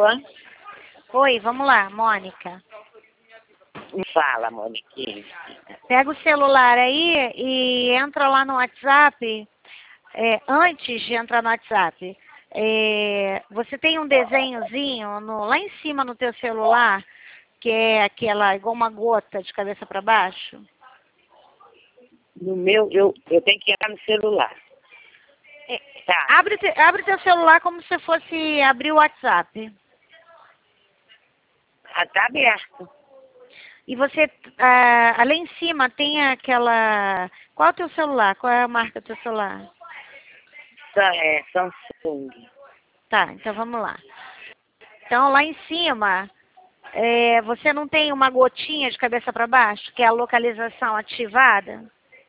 Alô? Oi, vamos lá, Mônica. Me fala, Moniquinha. Pega o celular aí e entra lá no WhatsApp. Antes de entrar no WhatsApp, você tem um desenhozinho lá em cima no teu celular, que é aquela igual uma gota de cabeça para baixo? No meu, eu tenho que entrar no celular. Tá. Abre teu celular como se fosse abrir o WhatsApp. Ah, tá aberto. E você, ali em cima tem aquela... Qual é o teu celular? Qual é a marca do teu celular? Samsung. Tá, então vamos lá. Então, lá em cima, você não tem uma gotinha de cabeça para baixo, que é a localização ativada?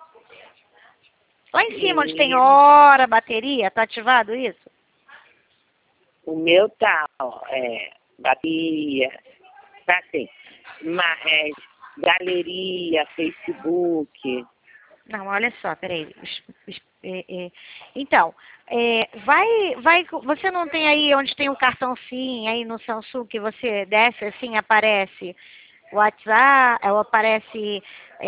Lá em cima, onde tem hora, bateria, tá ativado isso? O meu tá, ó, bateria, tá assim, mas, galeria, Facebook. Não, olha só, peraí. Então, você não tem aí onde tem o cartão SIM, aí no Samsung, que você desce assim, aparece WhatsApp, ou aparece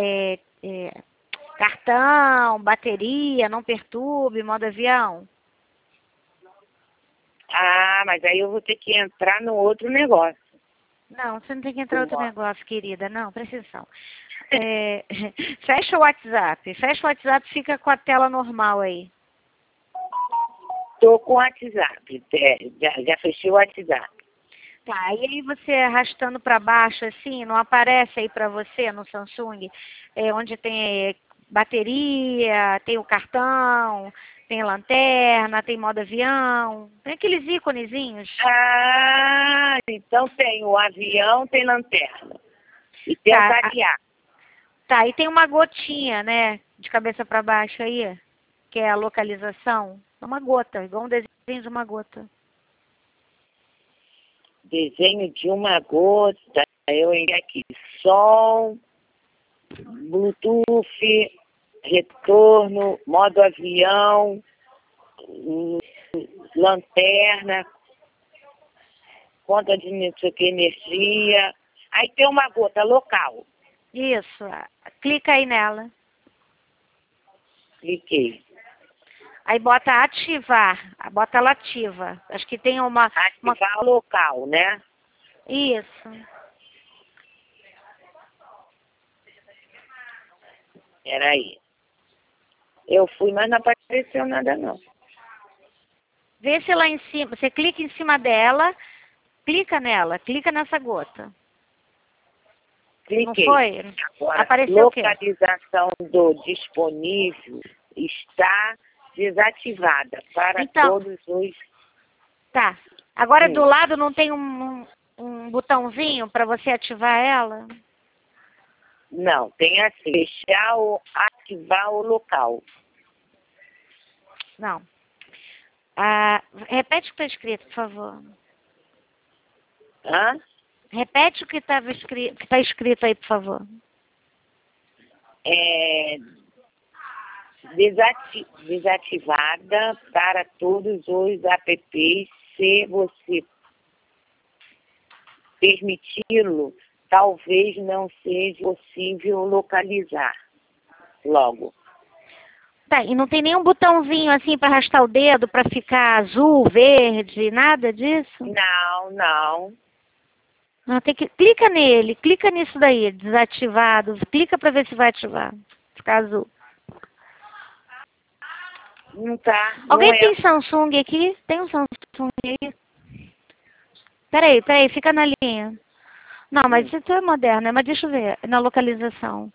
cartão, bateria, não perturbe, modo avião? Ah, mas aí eu vou ter que entrar no outro negócio. Não, você não tem que entrar em outro negócio, querida. Não, presta atenção. Fecha o WhatsApp. Fecha o WhatsApp, fica com a tela normal aí. Tô com o WhatsApp. Já fechei o WhatsApp. Tá, e aí você arrastando para baixo assim, não aparece aí para você no Samsung, onde tem bateria, tem o cartão, tem lanterna, tem modo avião, tem aqueles íconezinhos. Ah, então tem o avião, tem lanterna. E tem o cadeado. Tá, e tem uma gotinha, né, de cabeça para baixo aí, que é a localização. É uma gota, igual um desenho de uma gota. Desenho de uma gota. Eu entrei aqui. Som, Bluetooth, retorno, modo avião, lanterna, conta de não sei o que, energia. Aí tem uma gota local. Isso, clica aí nela. Cliquei. Aí bota ativar, bota ela ativa. Acho que tem uma... Ativar local, né? Isso. Peraí. Eu fui, mas não apareceu nada não. Vê se lá em cima, você clica em cima dela, clica nela, clica nessa gota. Cliquei. Não foi? Agora, Apareceu o quê? localização do disponível está desativada para todos os... Tá. Agora do lado não tem um botãozinho para você ativar ela? Não, tem assim, fechar ou ativar o local. Não. Repete o que está escrito, por favor. Hã? Repete o que está escrito aí, por favor. Desativada para todos os apps. Se você permiti-lo, talvez não seja possível localizar logo. Tá, e não tem nenhum botãozinho assim para arrastar o dedo para ficar azul, verde, nada disso? Não, não. Não, tem que... Clica nele, clica nisso daí, desativado. Clica para ver se vai ativar. Ficar azul. Não tá. Alguém tem Samsung aqui? Tem um Samsung aí? Peraí, fica na linha. Não, mas isso é moderno, né? Mas deixa eu ver, na localização.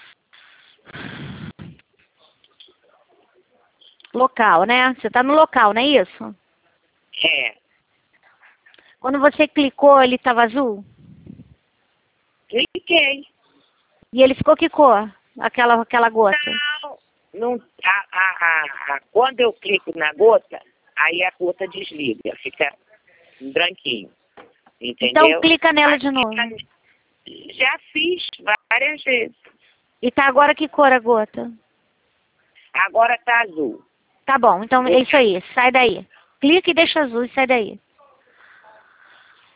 Local, né? Você tá no local, não é isso? É. Quando você clicou, ele estava azul? Cliquei. E ele ficou que cor? Aquela gota? Não, quando eu clico na gota, aí a gota desliga, fica branquinho. Entendeu? Então clica nela de novo. Já fiz várias vezes. E tá agora que cor a gota? Agora tá azul. Tá bom, então é isso aí, sai daí. Clica e deixa azul e sai daí.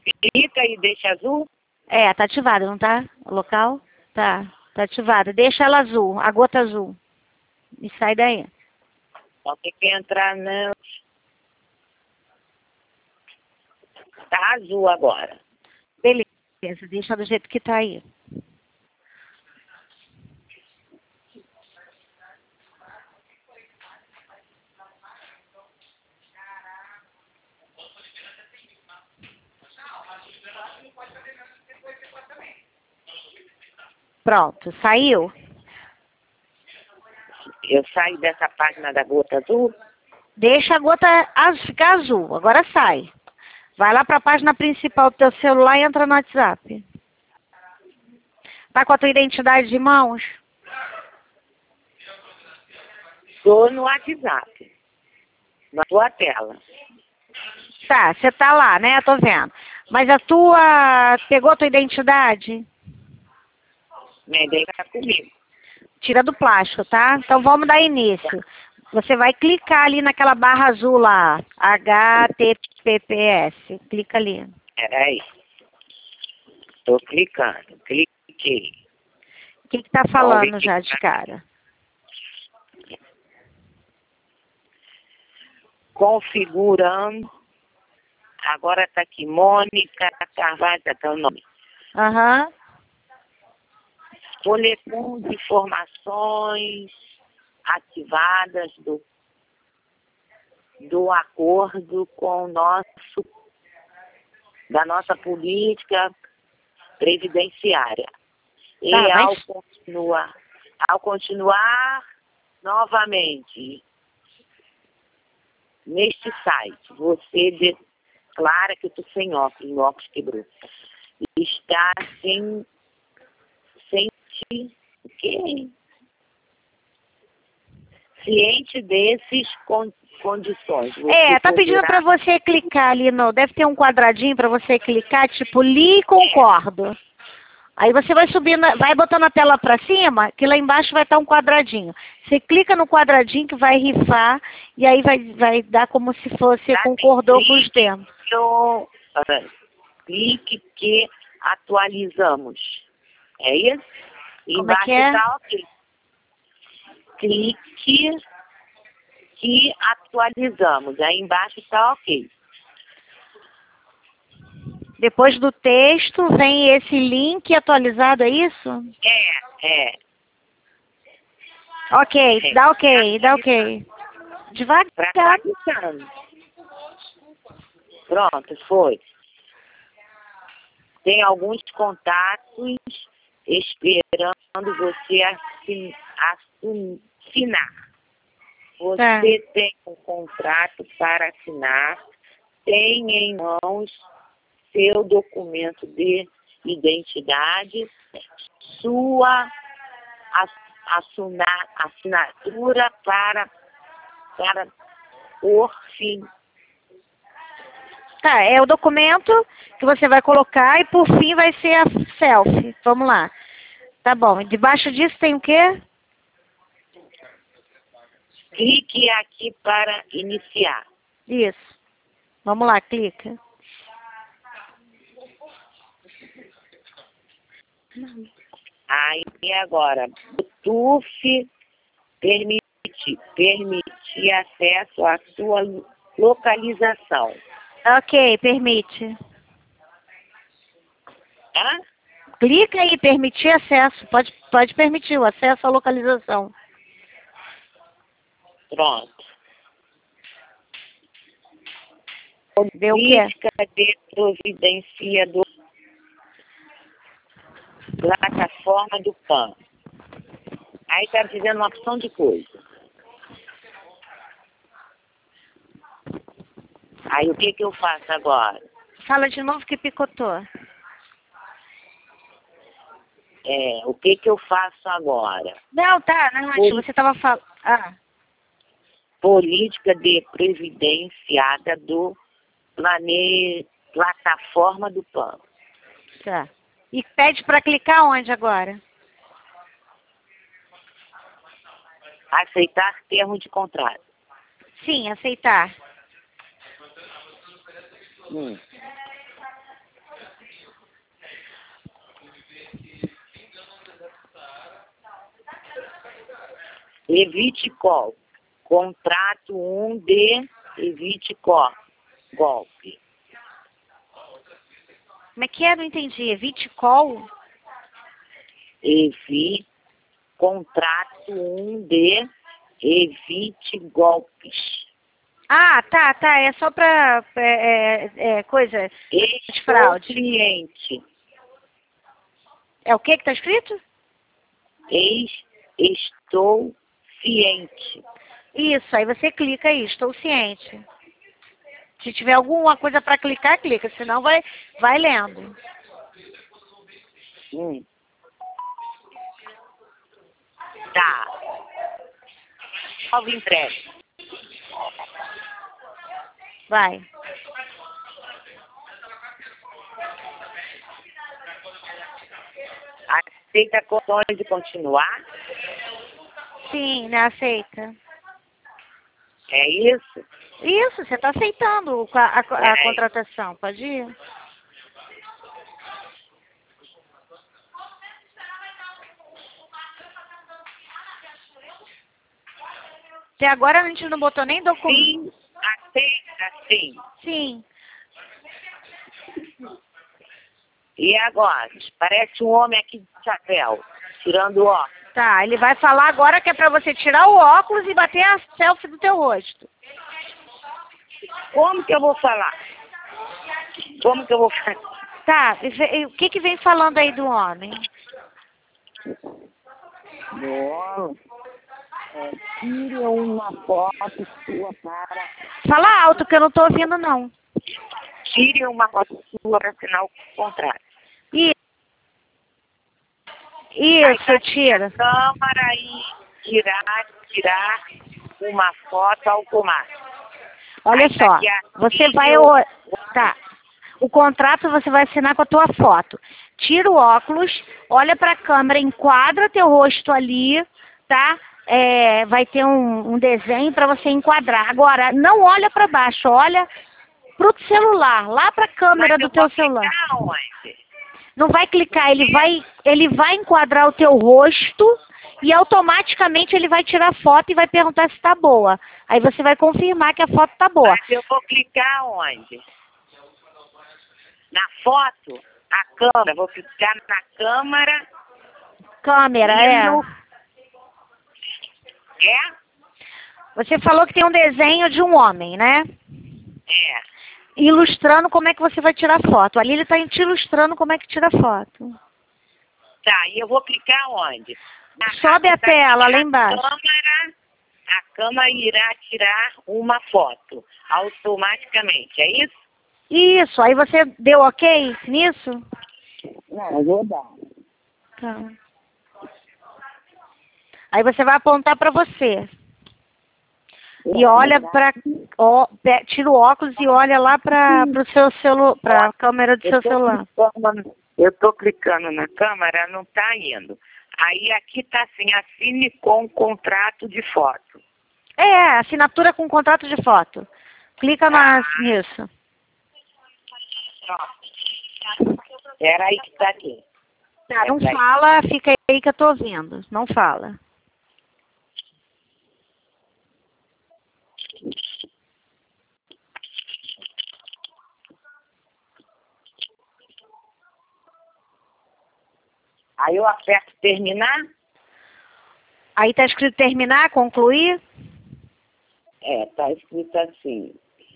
Clica e deixa azul. É, tá ativada, não tá? O local? Tá ativada. Deixa ela azul, a gota azul. E sai daí. Só tem que entrar não. Tá azul agora. Beleza, deixa do jeito que tá aí. Pronto, saiu? Eu saio dessa página da gota azul. Deixa a gota ficar azul, agora sai. Vai lá para a página principal do teu celular e entra no WhatsApp. Tá com a tua identidade de mãos? Tô no WhatsApp. Na tua tela. Tá, você tá lá, né? Tô vendo. Mas a tua... Pegou a tua identidade? Minha ideia tá comigo. Tira do plástico, tá? Então vamos dar início. Você vai clicar ali naquela barra azul lá. HTTPS. Clica ali. Peraí. Tô clicando. Cliquei. O que tá falando já de cara? Configurando. Agora tá aqui. Mônica Carvalho, tá o nome. Aham. Coleção de informações ativadas do acordo com da nossa política previdenciária. E Tá, ao continuar novamente neste site, você declara que eu estou sem óculos, meu óculos quebrou. Está sem okay. Ciente desses condições. Tá pedindo para você clicar ali no... Deve ter um quadradinho para você clicar, tipo, li e concordo. Aí você vai subindo, vai botando a tela para cima, que lá embaixo vai estar um quadradinho. Você clica no quadradinho que vai rifar, e aí vai dar como se fosse, concordou com os termos. Clique que atualizamos. É isso? Como é que é? Tá ok. Clique que atualizamos. Aí embaixo está ok. Depois do texto vem esse link atualizado, é isso? É. Ok, dá ok. Devagar. Tá Pronto, foi. Tem alguns contatos esperando você assinar. Você tem um contrato para assinar, tem em mãos seu documento de identidade, sua assinatura para por fim. Tá, é o documento que você vai colocar e por fim vai ser a selfie. Vamos lá. Tá bom. E debaixo disso tem o quê? Clique aqui para iniciar. Isso. Vamos lá, clica. Aí agora, Bluetooth permite acesso à sua localização. Ok, permite. Hã? Clica aí, permitir acesso. Pode permitir o acesso à localização. Pronto. Deu o quê? Política de providência do plataforma do PAN. Aí está dizendo uma opção de coisa. Aí o que eu faço agora? Fala de novo que picotou. O que eu faço agora? Não, tá, não, você estava falando. Política de previdenciada do plataforma do PAN. Tá. E pede para clicar onde agora? Aceitar termo de contrato. Sim, aceitar. evite golpe. Contrato 1D, evite golpe. Como é que é? Não entendi. Evite call? Contrato 1D, evite golpes. Ah, tá. É só pra coisa de fraude. Ciente. É o que tá escrito? Estou ciente. Isso, aí você clica aí, estou ciente. Se tiver alguma coisa para clicar, clica, senão vai lendo. Tá. Salvo entrega. Vai. Aceita condições de continuar? Sim, né? Aceita. É isso? Isso, você está aceitando a contratação, pode ir? Até agora a gente não botou nem documento. Sim, aceita, sim. Sim. E agora? Parece um homem aqui de chapéu, tirando o óculos. Tá, ele vai falar agora que é para você tirar o óculos e bater a selfie do teu rosto. Como que eu vou falar? Como que eu vou falar? Tá, o que vem falando aí do homem? Bom, tire uma foto sua para... Fala alto que eu não tô ouvindo não. Tire uma foto sua para assinar o contrato. Isso, tira. Câmara e tirar uma foto automática. Olha aí só, você vai... Tá, o contrato você vai assinar com a tua foto. Tira o óculos, olha para a câmera, enquadra teu rosto ali, tá? Vai ter um desenho para você enquadrar. Agora, não olha para baixo, olha pro celular, lá para a câmera do teu celular. Onde? Não vai clicar, ele vai enquadrar o teu rosto e automaticamente ele vai tirar foto e vai perguntar se está boa. Aí você vai confirmar que a foto está boa. Mas eu vou clicar onde? Na foto? A câmera. Vou clicar na câmera. Câmera, No... Você falou que tem um desenho de um homem, né? Ilustrando como é que você vai tirar foto. Ali ele está te ilustrando como é que tira foto. Tá, e eu vou clicar onde? Sobe a tela, lá embaixo. A câmera irá tirar uma foto automaticamente, é isso? Isso, aí você deu ok nisso? Não, eu vou dar. Tá. Aí você vai apontar para você. E olha para... tira o óculos e olha lá para o seu celular, para a câmera do seu celular. Eu estou clicando na câmera, não está indo. Aí aqui está assim, assine com contrato de foto. Assinatura com contrato de foto. Clica nisso. Espera aí que está aqui. Tá, não fala, fica aí que eu estou ouvindo. Não fala. Aí eu aperto terminar. Aí está escrito terminar, concluir? Está escrito assim.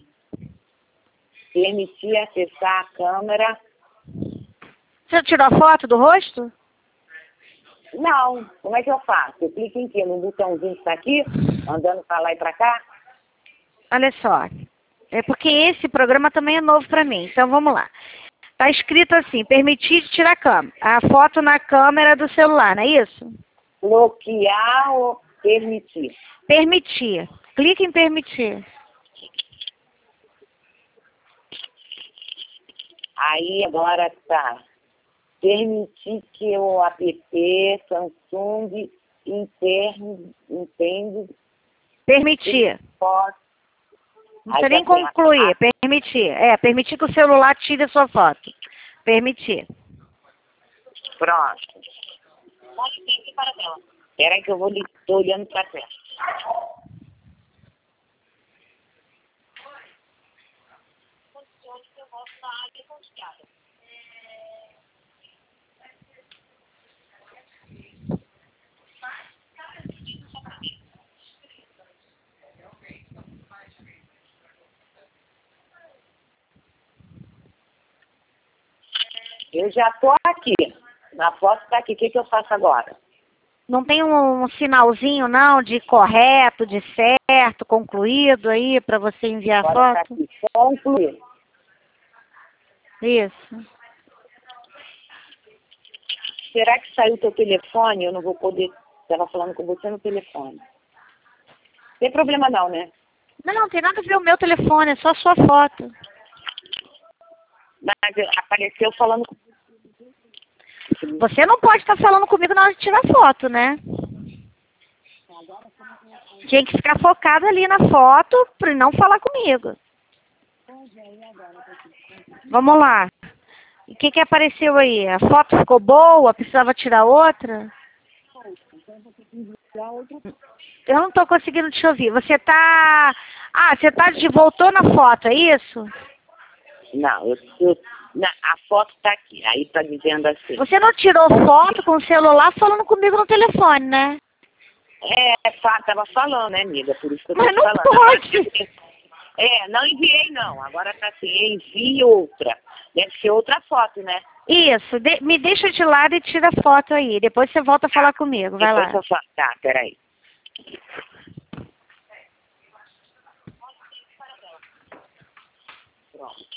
Permitir acessar a câmera. Você tirou a foto do rosto? Não. Como é que eu faço? Eu clico em quê? No botãozinho que está aqui, andando para lá e para cá? Olha só. É porque esse programa também é novo para mim. Então vamos lá. Está escrito assim, permitir tirar a foto na câmera do celular, não é isso? Bloquear ou permitir? Permitir. Clique em permitir. Aí agora está. Permitir que o app Samsung entende. Permitir. Não precisa nem concluir. Permitir. Permitir que o celular tire a sua foto. Permitir. Pronto. Pode ir para a tela. Espera aí que eu vou tô olhando pra tela. Eu já tô aqui. Na foto tá aqui. O que eu faço agora? Não tem um sinalzinho, não, de correto, de certo, concluído aí, para você enviar a Agora tá foto? aqui. Concluir. Isso. Será que saiu o teu telefone? Eu não vou poder... Estava falando com você no telefone. Não tem problema não, né? Não tem nada a ver o meu telefone, é só a sua foto. Mas apareceu falando com... Você não pode estar falando comigo na hora de tirar foto, né? Tinha que ficar focado ali na foto para não falar comigo. Vamos lá. E o que apareceu aí? A foto ficou boa? Precisava tirar outra? Eu não estou conseguindo te ouvir. Você tá... voltou na foto, é isso? Não, a foto tá aqui. Aí tá dizendo assim. Você não tirou foto com o celular falando comigo no telefone, né? Tava falando, né, amiga? Por isso que eu tô Mas te não falando. pode. Não enviei, não. Agora tá assim, envie outra. Deve ser outra foto, né? Isso, me deixa de lado e tira a foto aí. Depois você volta a falar comigo, vai lá. Tá, peraí. Pronto.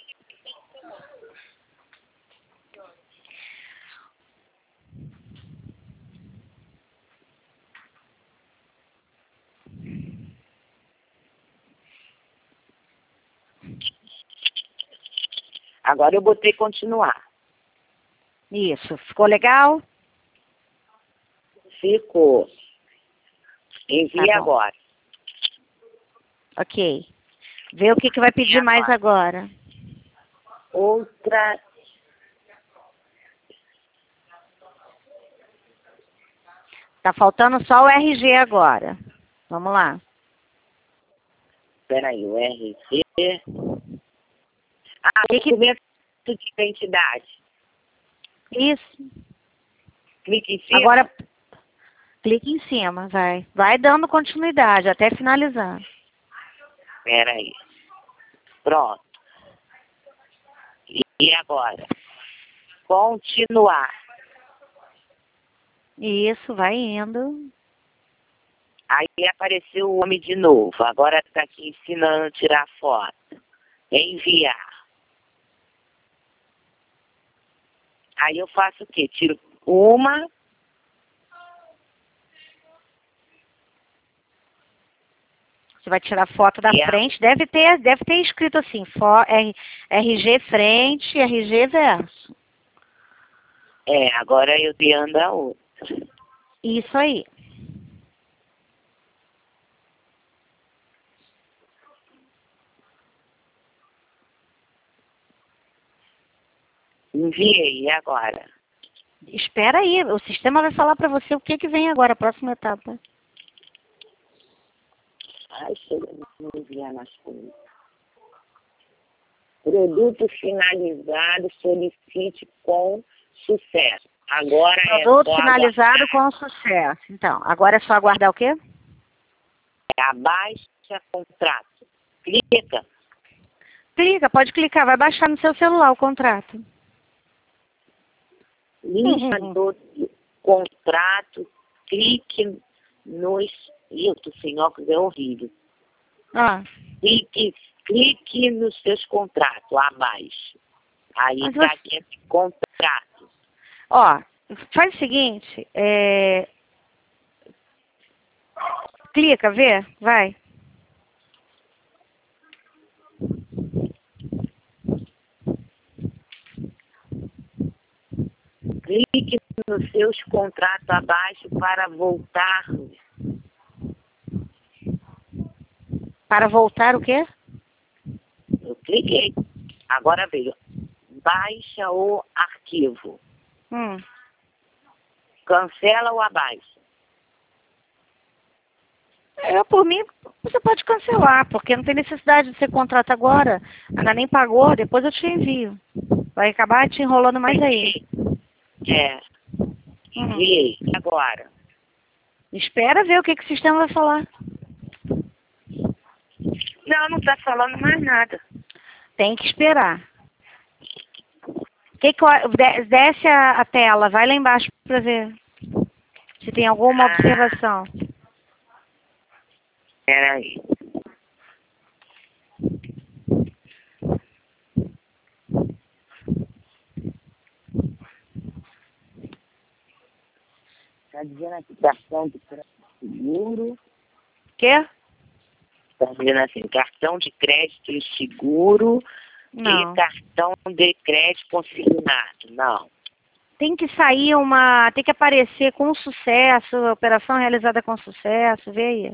Agora eu botei continuar. Isso, ficou legal? Ficou. Envie Tá bom. agora. Ok. Vê o que vai pedir mais agora. Outra. Tá faltando só o RG agora. Vamos lá. Peraí, o RG. Documento de identidade. Isso. Clique em cima. Agora, clique em cima, vai. Vai dando continuidade até finalizar. Peraí. Pronto. E agora? Continuar. Isso, vai indo. Aí apareceu o homem de novo. Agora está aqui ensinando a tirar foto. Enviar. Aí eu faço o quê? Tiro uma. Você vai tirar foto da frente. Deve ter escrito assim, RG frente, RG verso. Agora eu dei a outra. Isso aí. Enviei, e agora? Espera aí, o sistema vai falar para você o que vem agora, a próxima etapa. Ai, chega de não enviar nas coisas. Produto finalizado, solicite com sucesso. Agora Produto finalizado com sucesso. Então, agora é só aguardar o quê? Abaixa contrato. Clica. Clica, pode clicar, vai baixar no seu celular o contrato. Lista do contrato, clique nos... Eu tô sem óculos, é horrível. Clique nos seus contratos, abaixo. Aí está aqui esse contrato. Ó, faz o seguinte, clica, vê, vai. Clique nos seus contratos abaixo para voltar. Para voltar o quê? Eu cliquei. Agora veio. Baixa o arquivo. Cancela o abaixo. Por mim, você pode cancelar, porque não tem necessidade de ser contrato agora. Ainda nem pagou, depois eu te envio. Vai acabar te enrolando mais aí. É. Enviei. Agora. Espera ver o que o sistema vai falar. Não tá falando mais nada. Tem que esperar. Desce a tela, vai lá embaixo para ver se tem alguma observação. Peraí. Tá dizendo aqui cartão de crédito seguro. Quê? Tá dizendo assim, cartão de crédito e seguro. Não. E cartão de crédito consignado. Não. Tem que sair tem que aparecer com sucesso, operação realizada com sucesso, vê aí.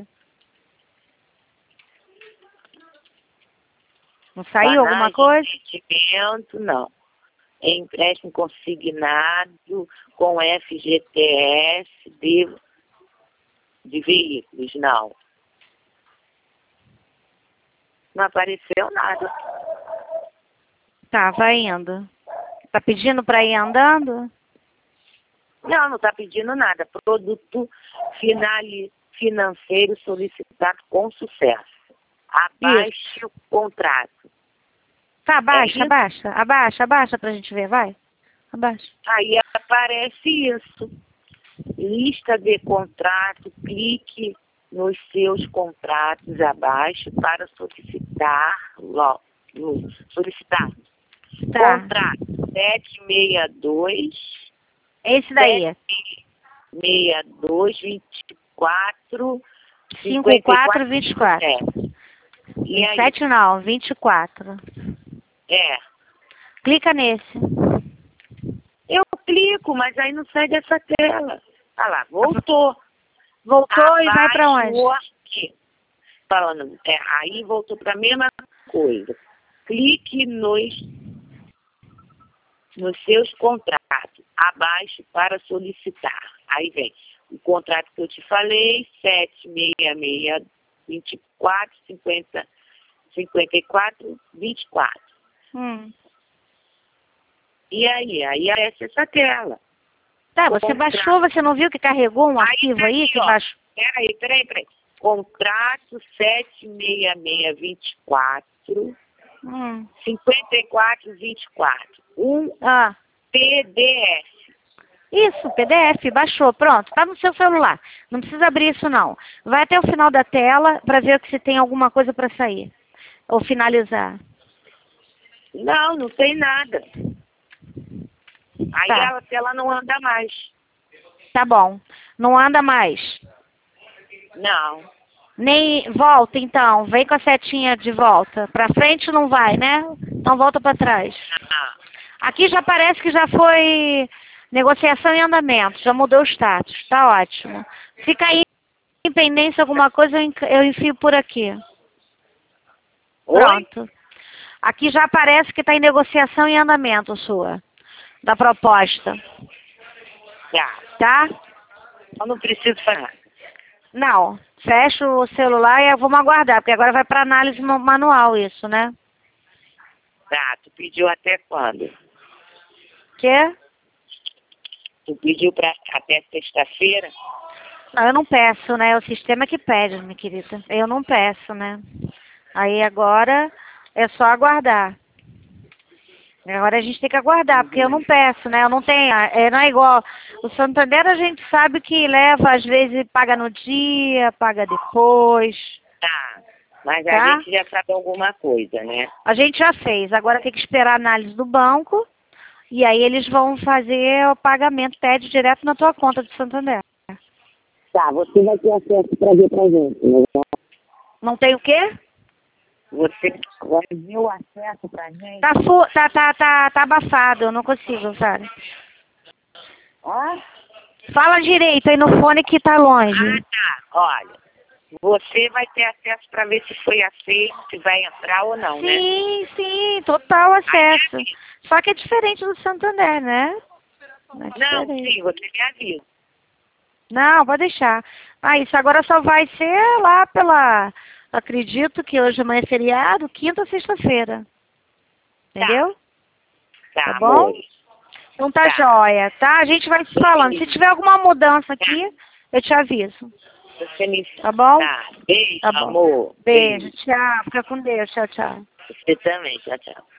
Não saiu alguma coisa? Investimento, não. Empréstimo consignado com FGTS de veículos, não. Não apareceu nada. Tá, vai indo. Tá pedindo para ir andando? Não tá pedindo nada. Produto financeiro solicitado com sucesso. Abaixe o contrato. Tá, abaixa pra gente ver, vai. Abaixa. Aí aparece isso. Lista de contrato, clique nos seus contratos abaixo para solicitar. Solicitar. Tá. Contrato 762. Esse daí. 762, 24, 54, 24. É. E aí? 7 não, 24. É. Clica nesse. Eu clico, mas aí não sai dessa tela. Ah lá, voltou. Voltou e vai para onde? Aqui. Falando, aí voltou para a mesma coisa. Clique nos seus contratos, abaixo para solicitar. Aí vem o contrato que eu te falei, 766, 24, 50, 54, 24. E aí aparece essa tela. Tá, você baixou, você não viu que carregou um arquivo aí que baixou? Peraí. Contrato 76624, 5424. PDF. Isso, PDF, baixou, pronto, tá no seu celular. Não precisa abrir isso não. Vai até o final da tela para ver se tem alguma coisa para sair. Ou finalizar. Não tem nada. Aí a tela não anda mais. Tá bom. Não anda mais. Não. Nem volta então. Vem com a setinha de volta. Pra frente não vai, né? Então volta pra trás. Aqui já parece que já foi negociação em andamento. Já mudou o status. Tá ótimo. Fica aí em pendência alguma coisa, eu enfio por aqui. Pronto. Aqui já parece que está em negociação em andamento sua. Da proposta. Tá? Eu não preciso fazer nada. Não. Fecha o celular e vamos aguardar, porque agora vai para análise manual isso, né? Tá, tu pediu até quando? Quê? Tu pediu até sexta-feira? Não, eu não peço, né? É o sistema que pede, minha querida. Eu não peço, né? Aí agora é só aguardar. Agora a gente tem que aguardar, porque eu não peço, né? Eu não tenho, não é igual. O Santander a gente sabe que leva, às vezes paga no dia, paga depois. Tá, mas a gente já sabe alguma coisa, né? A gente já fez, agora tem que esperar a análise do banco, e aí eles vão fazer o pagamento, pede direto na tua conta do Santander. Tá, você vai ter acesso para ver pra gente, né? Não tem o quê? Você vai ver o acesso pra gente? Tá abafado, eu não consigo, sabe? Fala direito aí no fone que tá longe. Tá. Olha, você vai ter acesso para ver se foi aceito, se vai entrar ou não, né? Sim, total acesso. Só que é diferente do Santander, né? Não, sim, você me avisa. Não, pode deixar. Ah, isso agora só vai ser lá pela... Acredito que hoje amanhã é feriado, quinta ou sexta-feira. Entendeu? Tá, Tá bom? amor. Então tá Tá. joia, tá? A gente vai se falando. Se tiver alguma mudança aqui, eu te aviso. Você me... Tá bom? Tá. Beijo, Tá bom. amor. Beijo, tchau. Fica com Deus. Tchau, tchau. Você também. Tchau, tchau.